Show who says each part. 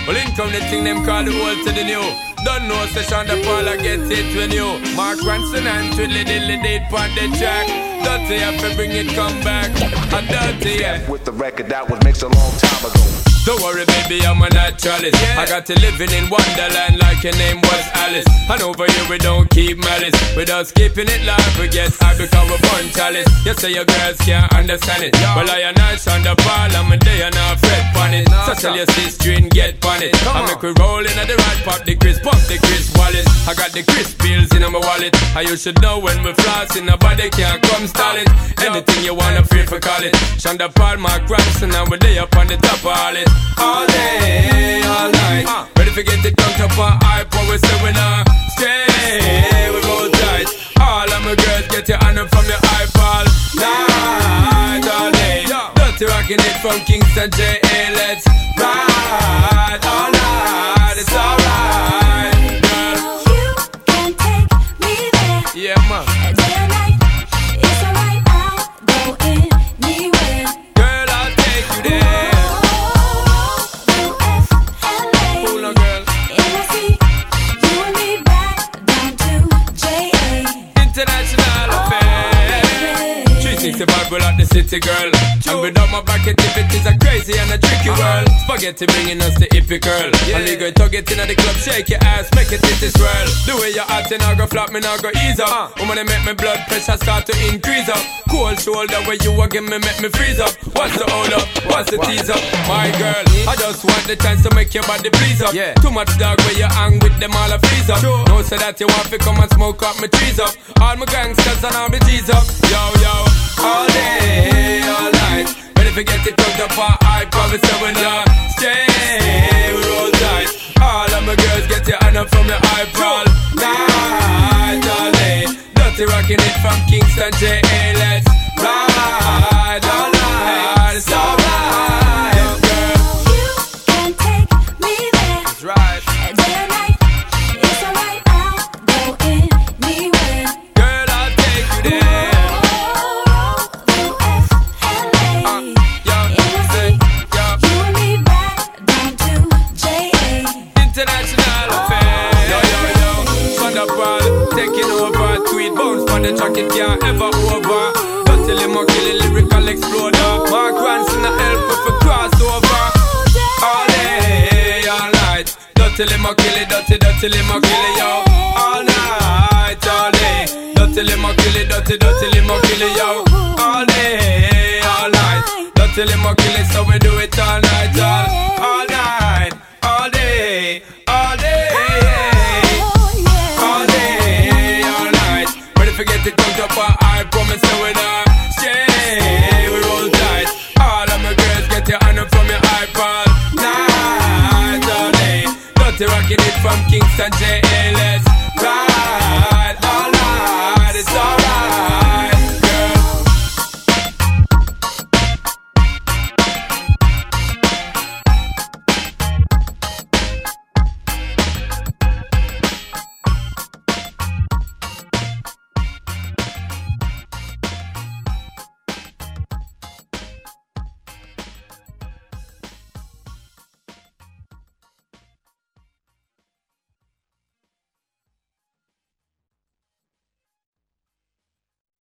Speaker 1: Well, in come the thing them call the old to the new. Don't know session the fall I get it when you Mark Ranson and Twiddly Dilly date on the track. Dirty have to bring it come back. A dirty yeah.
Speaker 2: With the record that was mixed a long time ago.
Speaker 1: Don't worry baby, I'm a naturalist. I got to living in Wonderland like your name was Alice. And over here we don't keep malice. Without keeping it live, we get high because we're born chalice. You say your girls can't understand it. Well I and I on the ball, I'm a day and I fret on it. So tell your sister and get on it. I make we roll in at the right, pop the crisp, pump the crisp wallet. I got the crisp bills in my wallet. And you should know when we flossing, nobody can't come stall it. Anything you wanna feel for call it. Shonda Paul, Mark Ranson, and we're there up on the top of all it. All day, all night. Ready to get it dunked up on hype, but we're still not stay. We roll tight. All of my girls get your honor from your iPod. Night, all day. Dirty rocking it from Kingston J.A. Let's ride all night. It's alright, girl.
Speaker 3: You can take me there.
Speaker 1: Yeah, man.
Speaker 3: Day or night, it's alright. I'll go anywhere.
Speaker 1: Girl, I'll take you there. International affair. 365 will at the city girl. And without my back activities are crazy and a tricky world. Spaghetti bringing us the hippie girl. And you go tug it in the club, shake your ass, make it titty swirl. The way you're acting, I go flop, me now go ease up. Woman, they make my blood pressure start to increase up. Cold shoulder where you again me make me freeze up. What's the hold up? What's the tease up? My girl, I just want the chance to make your body please up. Too much dog where you hang with them all a freeze up. No say that you want to come and smoke up my trees up. All my gangsters and all my G's up. Yo, yo, all day, all night. Ready to get it cooked up on I promise that we're not stay. We roll tight. All of my girls get your honor from the iPod. Night, all day. Dirty rocking it from Kingston J.A. Let's ride all night. It's alright, girl.
Speaker 3: You can take me there.
Speaker 1: That's right.
Speaker 3: Day or night, it's alright. I'll go anywhere.
Speaker 1: Girl, I'll take you there. International affair. Yo, yo, yo. Shonda Paul, taking over. Tweet bounce on the track, it can't ever over. Dirty Limo killing lyrical exploder. Mark Ranson a help if we cross over. All day, all night. Dirty Limo kill it, dirty Limo kill it, yo. All night, all day. Dirty Limo kill it, dirty Limo kill it, yo. All day, all night. Dirty Limo kill it, so we do it all night, all night. All day, all day, all day, all night. Ready to get it dunked up on I promise that we're not stay. We roll tight. All of my girls get your honor from your iPod. Night, all day. Dirty rocking it from Kingston J.A.